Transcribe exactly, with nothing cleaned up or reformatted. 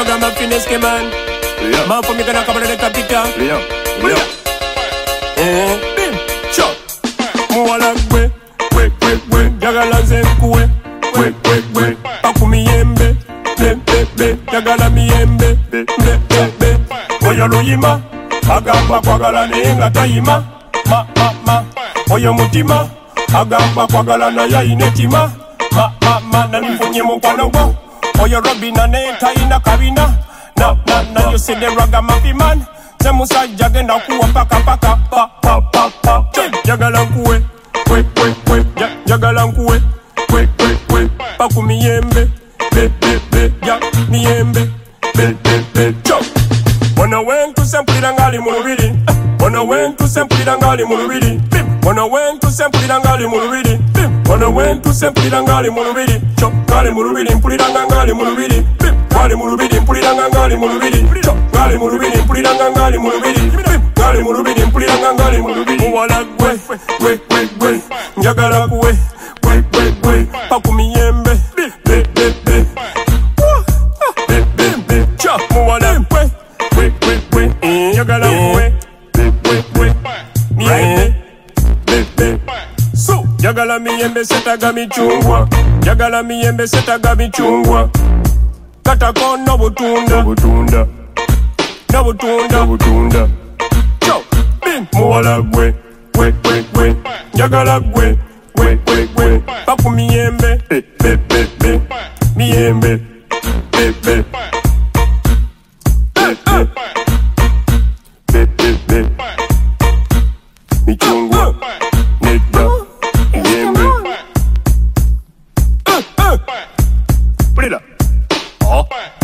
Ragamuffin eske man. Yeah. Man for me gonna cover the capita. Yeah. Yeah. Eh, bim, chop. Muala gwe, gwe, gwe, gwe. Jagala zenkwe, gwe, gwe, gwe. Pakumi yembe, be, be, be. Jagala miyembe, be, be, be, be. Oyo luyima, agamba kwagala naye nga tayima. Ma, ma, ma. Oyo mutima, agamba kwagala naye ayina ettima. Ma, ma, ma. Nanifunye mukwano gwo. Oyo Robina naye tayina kabina. Na, na, na. You see the ragamuffin man. Se musajja genda kuwa paka paka pa pa pa pa. Jagala nkuwe, kwe kwe kwe. Jagala nkuwe, kwe kwe kwe. Paku miyembe, be be be. Ja miyembe, be be be. Chop. Wana wentu sempulira ngali mu lubiri. Wana wentu sempulira ngali mu lubiri. Wana wentu sempulira ngali mu lubiri. Wana wentu sempulira ngali mu lubiri. Chop ngali mu lubiri mpulira ngali mu lubiri. Ngali mu lubiri mpulira ngali mu lubiri. Chop ngali mu lubiri mpulira ngali mu lubiri. Ngali mu lubiri mpulira ngali mu lubiri. Muwala gwe gwe gwe gwe. Njagala kuwe gwe gwe gwe. Paku miyembe be be be. Be be be. Chop muwala gwe gwe gwe gwe. Njagala kuwe gwe gwe gwe. Miyembe be be. So njagala miyembe setaga michungwa. Njagala miyembe setaga michungwa. Katako no butunda butunda no butunda butunda. Cho bim muwala gwe gwe gwe gwe. Njagala gwe gwe gwe gwe. Paku miyembe be be be be. Miyembe be be be be be be. Michungwa nedda miyembe. Put it up. Oh.